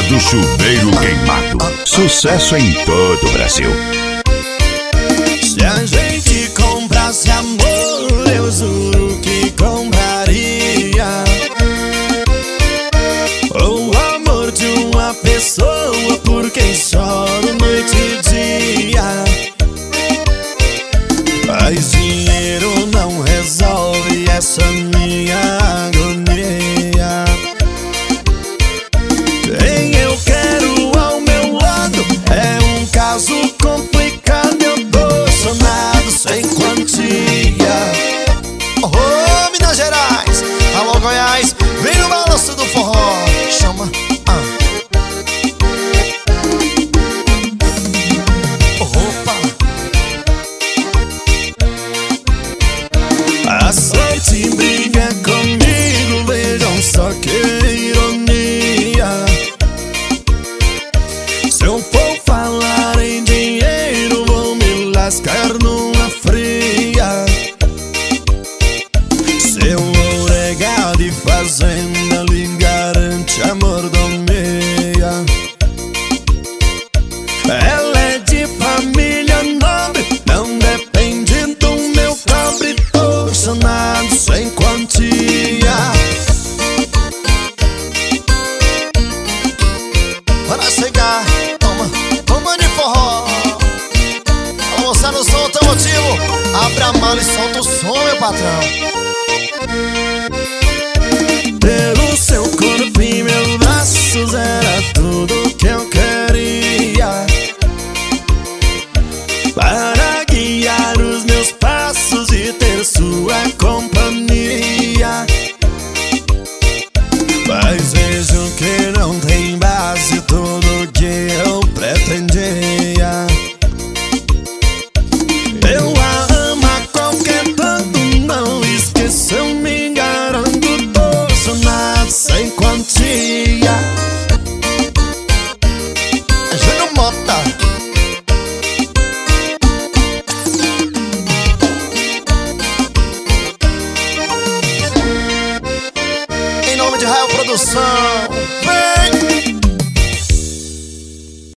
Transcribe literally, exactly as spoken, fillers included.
do Chuveiro Queimado. Sucesso em todo o Brasil. Se a gente comprasse amor, eu juro que compraria o amor de uma pessoa por quem choro noite e dia. Mas dinheiro não resolve essa minha agonia. Quem eu quero ao meu lado é um caso complicado. Eu tô sonado sem quantia. Oh, Minas Gerais, alô Goiás, vem no balanço do forró. Chama, ah. A sorte briga comigo, vejam só que ironia. Se eu for falar em dinheiro, vou me lascar numa fria. Seu ouro é gado e fazenda lhe garante a mordomia. Ela é de família nobre, não depende do meu pobre. Tô sonado sem quantia. Para chegar, toma, toma de forró. Alô, você no som automotivo, abre a mala e solta o som, meu patrão. Pelo seu corpo e meus braços era tudo que eu queria, para guiar os meus passos e ter sua companhia. Mas vejo que não tem base tudo que eu pretendia. Eu a amo a qualquer tanto, não esqueça, eu me garanto. Tô sonado sem quantia. Júnior Mota. Em nome de Rael Produção.